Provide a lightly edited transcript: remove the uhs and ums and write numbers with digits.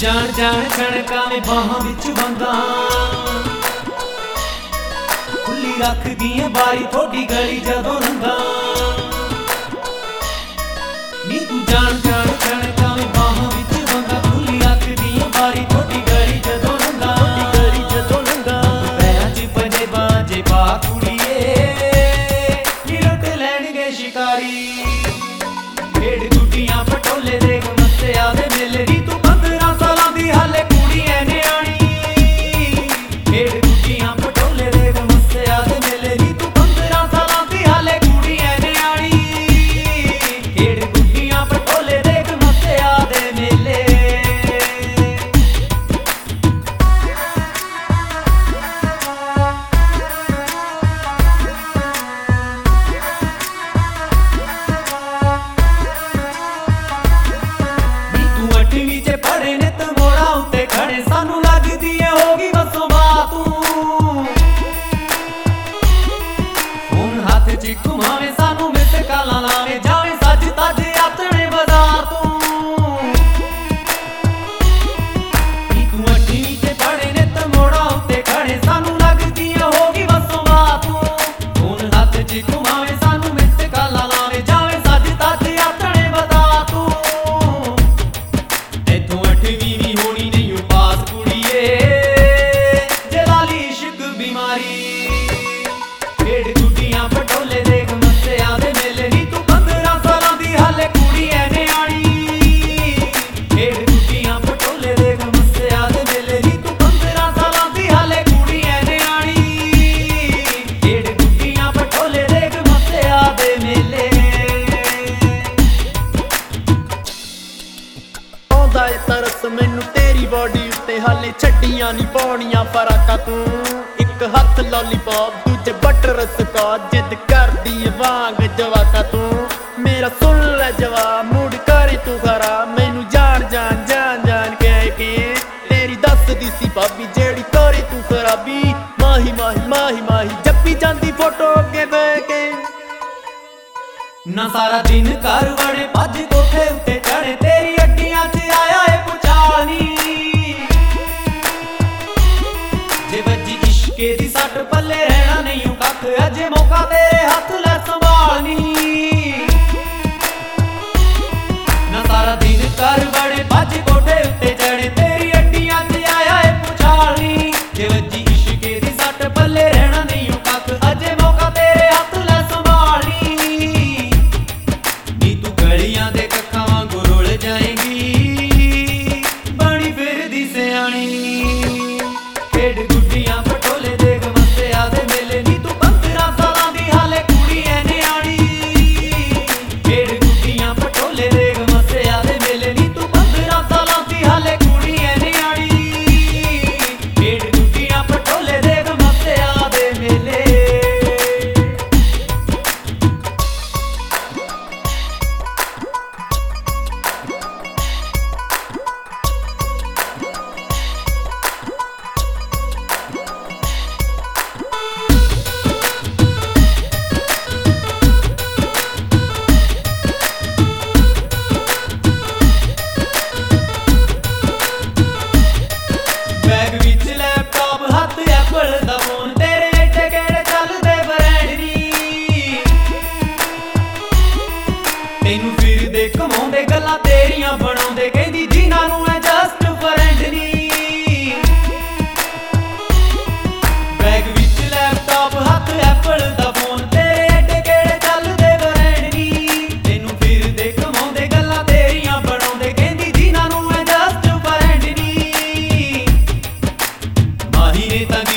ਜਾਣ ਜਾਣ ਕਣਕਾਂ ਦੇ ਬਾਹਾਂ ਵਿੱਚ ਬੰਦਾ ਖੁੱਲੀ ਰੱਖਦੀ ਏ ਬਾਰੀ ਥੋੜੀ ਗਲੀ ਜਦੋਂ ਲੰਘਾਂ ਨੀ ਤੂੰ ਜਾਣ ਜਾਣ ਕਣਕਾਂ ਦੇ ਬਾਹਾਂ ਵਿੱਚ ਬੰਦਾ ਖੁੱਲੀ ਰੱਖਦੀ ਏ ਬਾਰੀ ਥੋੜੀ ਗਲੀ ਜਦੋਂ ਲੰਘਾਂ ਪੈਰਾਂ 'ਚ ਪੰਜੇ ਬਾਜੇ ਪਾ ਕੁੜੀਏ ਨੀ ਲੁੱਟ ਲੈਣਗੇ ਸ਼ਿਕਾਰੀ ਢੇਡ ਗੁੱਡੀਆਂ ਪਟੋਲੇ ਦੇ ਮੱਸਿਆ ਦੇ ਮੇਲੇ ਨੀ ਤੂੰ 15 ਸਾਲਾਂ ਦੀ ਹਾਲੇ ਕੁੜੀ ਐ ਨਿਆਣੀ ਢੇਡ ਗੁੱਡੀਆਂ ਪਟੋਲੇ ਦੇ ਮੱਸਿਆ ਦੇ ਮੇਲੇ ਨੀ ਤੂੰ 15 ਸਾਲਾਂ ਦੀ ਹਾਲੇ ਕੁੜੀ ਐ ਨਿਆਣੀ ਢੇਡ ਗੁੱਡੀਆਂ ਪਟੋਲੇ ਦੇ ਮੱਸਿਆ ਦੇ ਮੇਲੇ ਪੜੇ ਨੇ ਤੇ ਮੋੜਾ ਉੱਤੇ ਖੜੇ ਸਾਨੂੰ ਲੱਗਦੀ ਏ ਹੋਗੀ ਬਸੋਂ ਬਾ ਤੂੰ ਹੁਣ ਹੱਥ 'ਚ ਘੁਮਾਵੇਂ ਸਾਨੂੰ ਮਿਸ ਕਾਲਾਂ ਲਾਵੇਂ ਜਾਵੇਂ ਸੱਜ ਤੱਜ ਆਤਣੇ ਬਾਜ਼ਾਰ ਤੋਂ ਨੀ ਤੂੰ 8ਵੀਂ 'ਚ ਪੜੇ ਨੇ ਤੇ ਮੋੜਾ ਉੱਤੇ ਖੜੇ ਸਾਨੂੰ ਲੱਗਦੀ ਏ ਹੋਗੀ ਬਸੋਂ ਬਾ ਤੂੰ ਹੁਣ ਹੱਥ 'ਚ ਘੁਮਾਵੇਂ ਸਾਨੂੰ ਮਿਸ ਕਾਲਾਂ ਲਾਵੇਂ ਜਾਵੇਂ ਸੱਜ ਤੱਜ ਆਤਣੇ ਬਾਜ਼ਾਰ ਤੋਂ ਢੇਡ ਗੁੱਡੀਆਂ ਪਟੋਲੇ ਦੇ ਮੱਸਿਆ ਦੇ ਮੇਲੇ ਨੀ ਤੂੰ 15 ਸਾਲਾਂ ਦੀ ਹਾਲੇ ਕੁੜੀ ਐ ਨਿਆਣੀ ਢੇਡ ਗੁੱਡੀਆਂ ਪਟੋਲੇ ਦੇ ਮੱਸਿਆ ਦੇ ਮੇਲੇ ਨੀ ਤੂੰ 15 ਸਾਲਾਂ ਦੀ ਹਾਲੇ ਕੁੜੀ ਐ ਨਿਆਣੀ ਢੇਡ ਗੁੱਡੀਆਂ ਪਟੋਲੇ ਦੇ ਮੱਸਿਆ ਦੇ ਮੇਲੇ ਆਉਂਦਾ ਏ ਤਰਸ ਮੈਨੂੰ ਤੇਰੀ ਬੋਡੀ ਉੱਤੇ ਹਾਲੇ ਛੱਡੀਆਂ ਨੀ ਪਾਉਣੀਆਂ ਫਰਾਕਾਂ ਤੂੰ ਇੱਕ ਹੱਥ ਲੋਲੀਪੌਪ ਦੂਜੇ ਬਟਰ ਸਕੌਚ ਜਿੱਦ ਕਰਦੀ ਵਾਂਗ ਜਵਾਕਾ ਤੂੰ ਮੇਰਾ ਸੁਣ ਲੈ ਜਵਾਬ ਮੂਡ ਕਰੇ ਤੂੰ ਖਰਾ ਮੈਨੂੰ ਜਾਣ ਜਾਣ ਜਾਣ ਜਾਣ ਕਹਿ ਕੇ ਤੇਰੀ ਦੱਸਦੀ ਸੀ ਭਾਬੀ ਜਿਹੜੀ ਕਰੇ ਤੂੰ ਖਰਾਬੀ ਮਾਹੀ ਮਾਹੀ ਮਾਹੀ ਮਾਹੀ ਜੱਪੀ ਜਾਂਦੀ ਫੋਟੋ ਅੱਗੇ ਬਹਿ ਕੇ ਨਾ ਸਾਰਾ ਦਿਨ ਘਰ ਵੜੇ ਭੱਜ ਕੋਠੇ ਉੱਤੇ ਚੜੇ ਤੇਰੀ ਅੱਡੀਆਂ 'ਚ ਆਇਆ ਏ ਪੁਚਾਲ ਨੀ ਜੇ ਵੱਜੀ ਇਸ਼ਕੇ ਦੀ ਸੱਟ ਪੱਲੇ ਰਹਿਣਾ ਨਹੀਂ ਓ ਕੱਖ ਅਜੇ ਮੌਕਾ ਤੇਰੇ ਹੱਥ ਲੈ ਸੰਭਾਲ ਨੀ ਨਾ ਸਾਰਾ ਦਿਨ ਘਰ ਵੜੇ ਭੱਜ ਕੋਠੇ ਉੱਤੇ ਚੜੇ ਤੇਰੀ ਅੱਡੀਆਂ 'ਚ ਆਇਆ ਏ ਪੁਚਾਲ ਨੀ ਜੇ ਵੱਜੀ ਇਸ਼ਕੇ ਦੀ ਸੱਟ ਪੱਲੇ ਰਹਿਣਾ ਨਹੀਂ ਓ ਕੱਖ ਅਜੇ ਮੌਕਾ ਤੇਰੇ ਹੱਥ ਲੈ ਸੰਭਾਲ ਨੀ ਤੂੰ ਗਲੀਆਂ ਦੇ ਕੱਖਾਂ ਵਾਂਗੂ ਰੁਲ ਜਾਏਂਗੀ ਬਣੀ ਫਿਰਦੀ ਸਿਆਣੀ ਢੇਡ ਗੁੱਡੀਆਂ ਪਟੋਲੇ ਦੇ ਮੱਸਿਆ ਦੇ ਮੇਲੇ ਨੀ ਤੂੰ 15 ਸਾਲਾਂ ਦੀ ਹਾਲੇ ਕੁੜੀ ਐ ਨਿਆਣੀ ਢੇਡ ਗੁੱਡੀਆਂ ਪਟੋਲੇ ਦੇ ਮੱਸਿਆ ਦੇ ਮੇਲੇ ਨੀ ਤੂੰ 15 ਸਾਲਾਂ ਦੀ ਹਾਲੇ ਕੁੜੀ ਐ ਨਿਆਣੀ ਢੇਡ ਗੁੱਡੀਆਂ ਪਟੋਲੇ ਦੇ ਮੱਸਿਆ ਦੇ ਮੇਲੇ ਬੈਗ ਵਿੱਚ ਲੈਪਟਾਪ ਹੱਥ ਐਪਲ ਦਾ ਫੋਨ ਤੇਰੇ ਏਡੇ ਕਿਹੜੇ ਚੱਲਦੇ ਬ੍ਰਾਂਡ ਨੀ ਤੈਨੂੰ ਫਿਰਦੇ ਘਮਾਉਂਦੇ ਗੱਲਾਂ ਤੇਰੀਆਂ ਬਣਾਉਂਦੇ ਕਹਿੰਦੀ ਜਿਨ੍ਹਾਂ ਨੂੰ ਐ ਜਸਟ ਫਰੈਂਡ ਨੀ ਬੈਗ ਵਿੱਚ ਲੈਪਟਾਪ ਹੱਥ ਐਪਲ ਦਾ ਫੋਨ ਤੇਰੇ ਏਡੇ ਕਿਹੜੇ ਚੱਲਦੇ ਬ੍ਰਾਂਡ ਨੀ ਤੈਨੂੰ ਫਿਰਦੇ ਘਮਾਉਂਦੇ ਗੱਲਾਂ ਤੇਰੀਆਂ ਬਣਾਉਂਦੇ ਕਹਿੰਦੀ ਜਿਨ੍ਹਾਂ ਨੂੰ ਐ ਜਸਟ ਫਰੈਂਡ ਨੀ ਮਾਹੀ ਨੇ ਤਾਂ